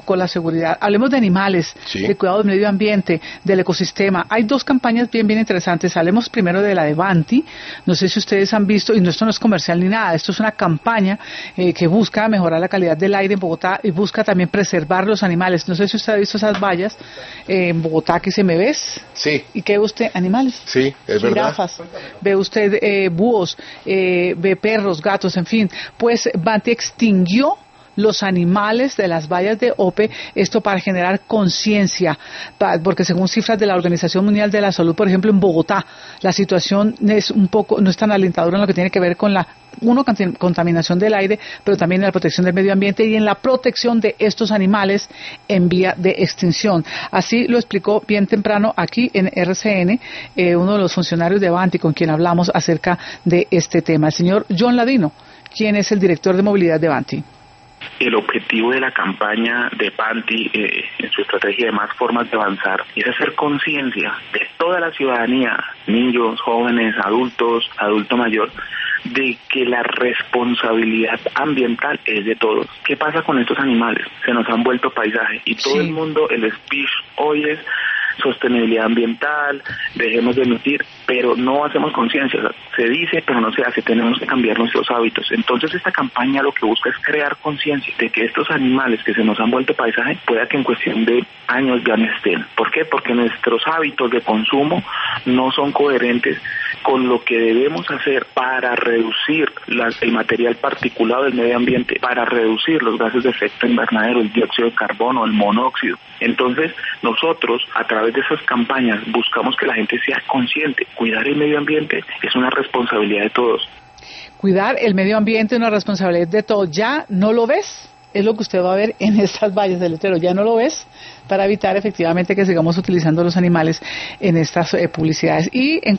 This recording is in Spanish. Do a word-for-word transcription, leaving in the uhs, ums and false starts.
con la seguridad. Hablemos de animales, sí. de cuidado del medio ambiente, del ecosistema. Hay dos campañas bien, bien interesantes. Hablemos primero de la de Banti. No sé si ustedes han visto, y no, esto no es comercial ni nada, esto es una campaña eh, que busca mejorar la calidad del aire en Bogotá y busca también preservar los animales. No sé si usted ha visto esas vallas eh, en Bogotá que se me ves. Sí. ¿Y qué ve usted? Animales. Sí, es jirafas, verdad. Ve usted eh, búhos, eh, ve perros, gatos, en fin. Pues Banti extinguió los animales de las vallas de Ope, esto para generar conciencia, porque según cifras de la Organización Mundial de la Salud, por ejemplo, en Bogotá, la situación es un poco, no es tan alentadora en lo que tiene que ver con la uno, contaminación del aire, pero también en la protección del medio ambiente y en la protección de estos animales en vía de extinción. Así lo explicó bien temprano aquí en R C N eh, uno de los funcionarios de Banti con quien hablamos acerca de este tema, el señor John Ladino, quien es el director de movilidad de Banti. El objetivo de la campaña de Banti eh, en su estrategia de más formas de avanzar es hacer conciencia de toda la ciudadanía, niños, jóvenes, adultos, adulto mayor, de que la responsabilidad ambiental es de todos. ¿Qué pasa con estos animales? Se nos han vuelto paisaje y todo sí. el mundo, el speech hoy es sostenibilidad ambiental, dejemos de emitir, pero no hacemos conciencia, o sea, se dice pero no se hace, tenemos que cambiar nuestros hábitos. Entonces esta campaña lo que busca es crear conciencia de que estos animales que se nos han vuelto paisaje, pueda que en cuestión de años ya no estén. ¿Por qué? Porque nuestros hábitos de consumo no son coherentes con lo que debemos hacer para reducir la, el material particulado del medio ambiente, para reducir los gases de efecto invernadero, el dióxido de carbono, el monóxido. Entonces nosotros a través de esas campañas buscamos que la gente sea consciente. Cuidar el medio ambiente es una responsabilidad de todos. Cuidar el medio ambiente es una responsabilidad de todos. ¿Ya no lo ves? Es lo que usted va a ver en estas vallas del letrero. ¿Ya no lo ves? Para evitar efectivamente que sigamos utilizando los animales en estas eh, publicidades. Y en